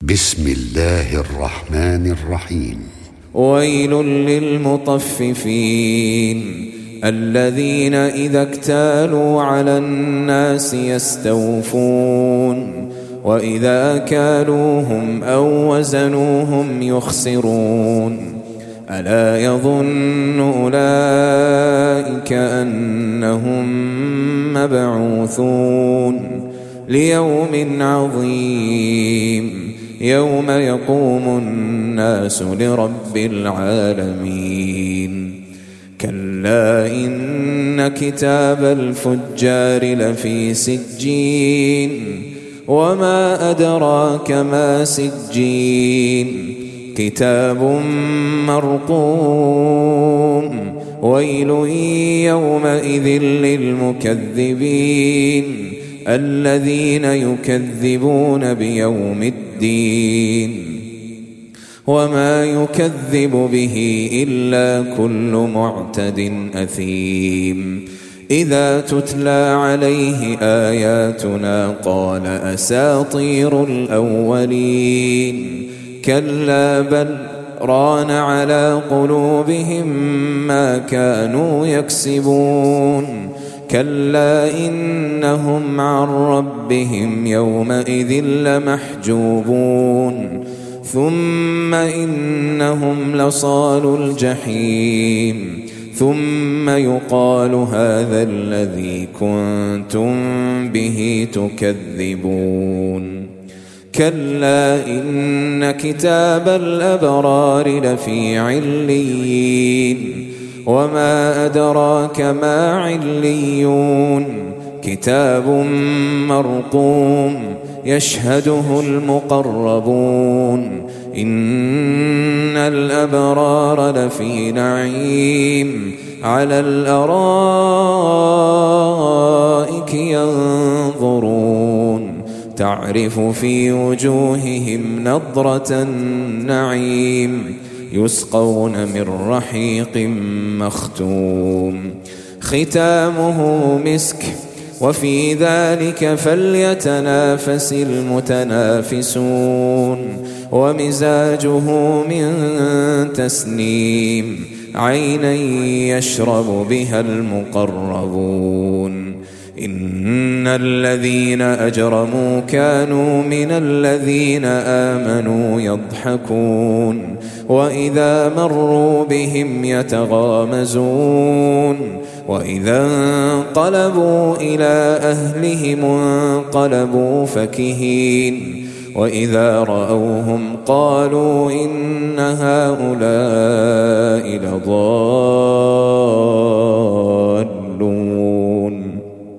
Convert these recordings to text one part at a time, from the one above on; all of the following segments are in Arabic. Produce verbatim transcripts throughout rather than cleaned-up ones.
بسم الله الرحمن الرحيم. ويل للمطففين الذين إذا اكتالوا على الناس يستوفون وإذا كالوهم أو وزنوهم يخسرون ألا يظن أولئك أنهم مبعوثون ليوم عظيم يوم يقوم الناس لرب العالمين كلا إن كتاب الفجار لفي سجين وما أدراك ما سجين كتاب مرقوم ويل يومئذ للمكذبين الذين يكذبون بيوم الدين وما يكذب به إلا كل معتد أثيم إذا تتلى عليه آياتنا قال أساطير الأولين كلا بل ران على قلوبهم ما كانوا يكسبون كلا إنهم عن ربهم يومئذ لمحجوبون ثم إنهم لصالو الجحيم ثم يقال هذا الذي كنتم به تكذبون كلا إن كتاب الأبرار لفي عليين وما أدراك ما عليون كتاب مرقوم يشهده المقربون إن الأبرار لفي نعيم على الأرائك ينظرون تعرف في وجوههم نضرة النعيم يسقون من رحيق مختوم ختامه مسك وفي ذلك فليتنافس المتنافسون ومزاجه من تسنيم عينا يشرب بها المقربون إن الذين أجرموا كانوا من الذين آمنوا يضحكون وإذا مروا بهم يتغامزون وإذا انقلبوا إلى أهلهم انقلبوا فكهين وإذا رأوهم قالوا إن هؤلاء لضالون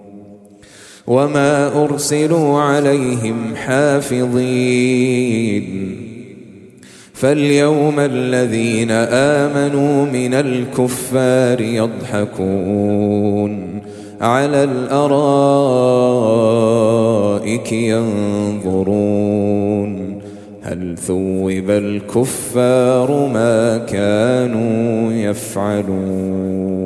وما أرسلوا عليهم حافظين فاليوم الذين آمنوا من الكفار يضحكون على الأرائك ينظرون هل ثوب الكفار ما كانوا يفعلون.